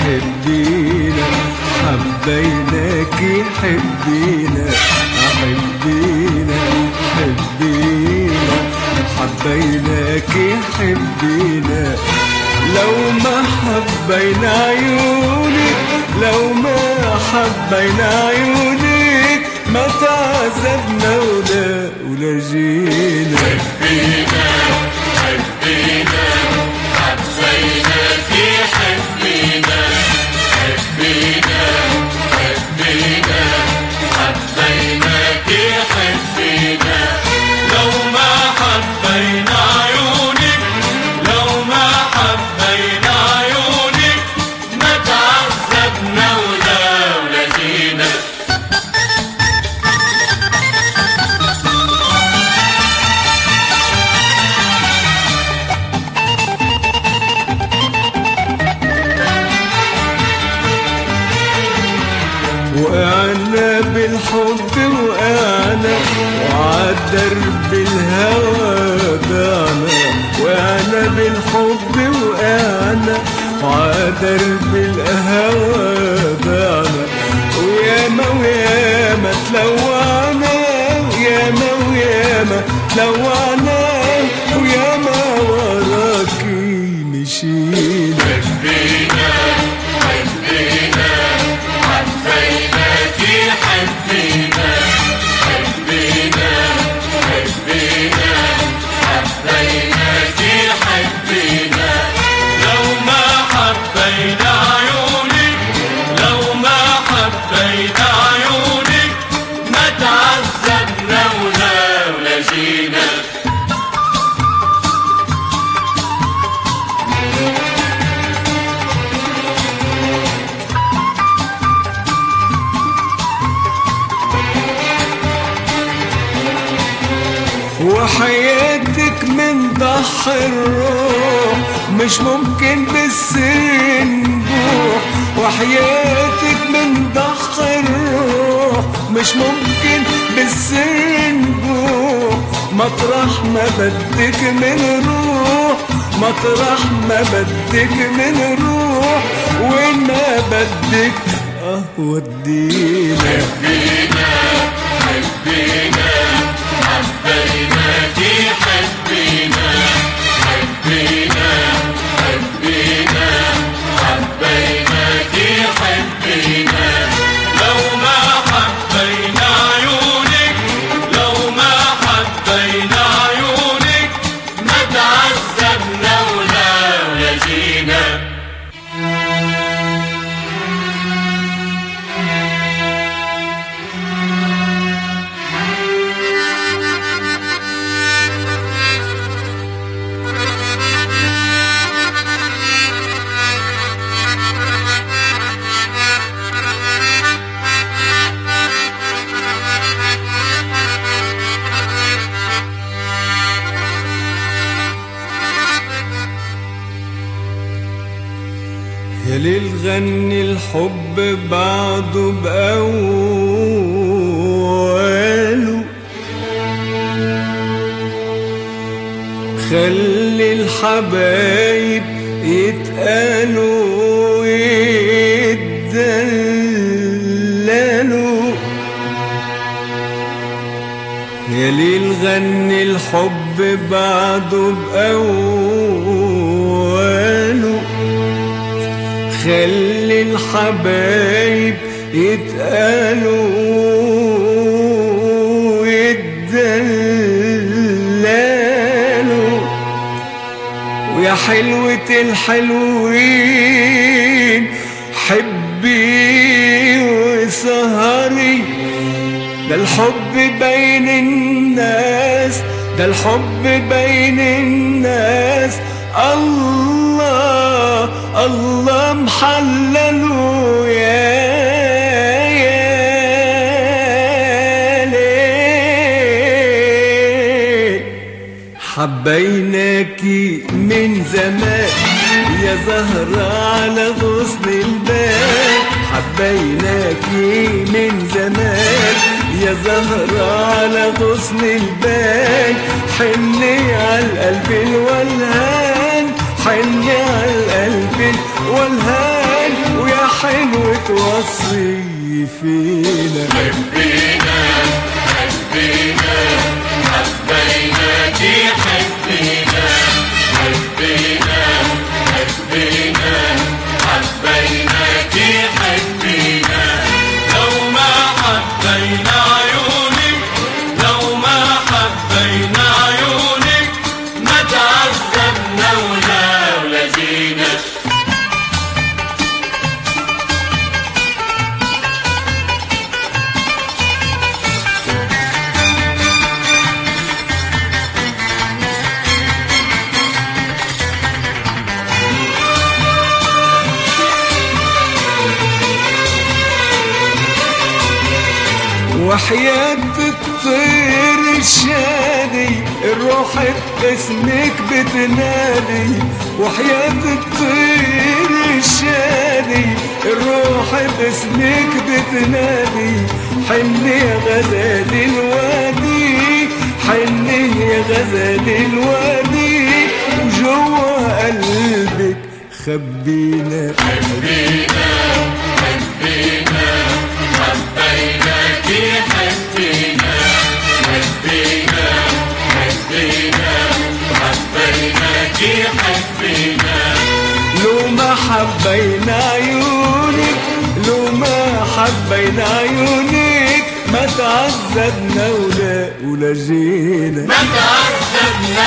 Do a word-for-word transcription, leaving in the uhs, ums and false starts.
حبينا، حبيناكي حبينا، حبينا حبينا حبيناكي حبينا. لو ما حبينا عيونك، لو ما حبينا عيونك، ما تعذبنا ولا ولا جينا. حبينا حبينا حبيناكي حبينا، حبينا حبينا حبيناكي حبينا. لو ما حبينا عيونك، لو ما حبينا عيونك، ما تعذبنا ولا ولا جينا. وقعنا بالحب وقعنا، وعالدرب الهوى ضعنا. وقعنا بالحب وقعنا، وعالدرب الهوى ضعنا. وياما وياما تلوعنا، وياما وياما تلوعنا، وياما وراكي مشينا. حبينا حبينا حبيناكي حبينا، حبينا حبينا حبيناكي حبينا. لو ما حبينا عيونك، لو ما حبينا عيونك، ما تعذبنا ولا ولا جينا. وحياتك من ضحى الروح، مش ممكن بالسر نبوح. وحياتك من ضحى الروح، مش ممكن بالسر نبوح. مطرح ما بدك من روح، مطرح ما بدك من روح، وين ما بدك اه ودينا. حبينا حبينا حبيناكي حبينا، حبينا حبينا حبيناكي حبينا. لو ما حبينا عيونك، لو ما حبينا عيونك، ما تعذبنا ولا ولا جينا. يا ليل غني الحب بعده بأوله، خلي الحبايب يتقالوا ويتدللوا. يا ليل غني الحب بعده بأوله، خلي الحبايب يتقالوا ويتدللوا. ويا حلوة الحلوين حبي وسهري. ده الحب بين الناس، ده الحب بين الناس. الله الله محلله يا يا ليل. حبيناكي من زمان يا زهرة على غصن البال. حبيناكي من زمان يا زهرة على غصن البال. حني عالقلب الولهان، حني عالقلب الولهان. توصي فينا. حبينا حبينا حبيناكي حبينا حبينا حبينا حبيناكي حبينا. لو ما حبينا عيونك لو ما حبينا عيونك ما تعذبنا ولا ولا جينا. وحياة الطير الشادي الروح باسمك بتنادي. وحياة الطير الشادي الروح باسمك بتنادي. حن يا غزال الوادي حن يا غزال الوادي وجوا قلبك خبينا. حبينا حبينا حبيناكي حبينا حبينا حبينا حبيناكي حبينا. لو ما حبينا عيونك لو ما حبينا عيونك ما تعذبنا ولا ولا جينا. ما تعذبنا